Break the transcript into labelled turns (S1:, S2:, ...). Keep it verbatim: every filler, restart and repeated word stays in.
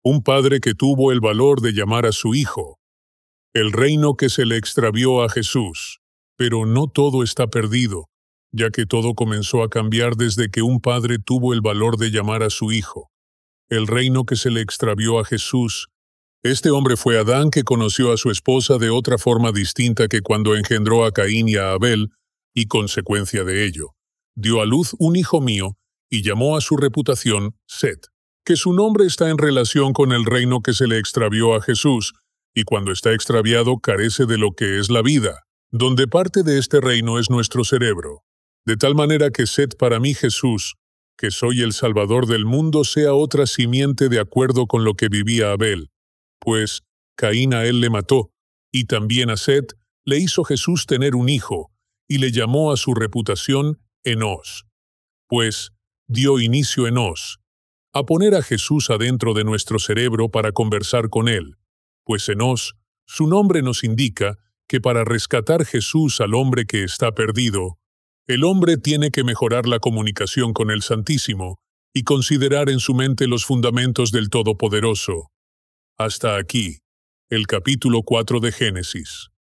S1: Un padre que tuvo el valor de llamar a su hijo. El reino que se le extravió a Jesús. Pero no todo está perdido, ya que todo comenzó a cambiar desde que un padre tuvo el valor de llamar a su hijo. El reino que se le extravió a Jesús. Este hombre fue Adán, que conoció a su esposa de otra forma distinta que cuando engendró a Caín y a Abel, y consecuencia de ello, dio a luz un hijo mío y llamó a su reputación Set, que su nombre está en relación con el reino que se le extravió a Jesús, y cuando está extraviado carece de lo que es la vida, donde parte de este reino es nuestro cerebro. De tal manera que Set para mí Jesús, que soy el Salvador del mundo, sea otra simiente de acuerdo con lo que vivía Abel. Pues Caín a él le mató, y también a Set le hizo Jesús tener un hijo, y le llamó a su reputación Enós. Pues dio inicio Enós a poner a Jesús adentro de nuestro cerebro para conversar con él, pues Enós, su nombre nos indica que para rescatar Jesús al hombre que está perdido, el hombre tiene que mejorar la comunicación con el Santísimo y considerar en su mente los fundamentos del Todopoderoso. Hasta aquí, el capítulo cuatro de Génesis.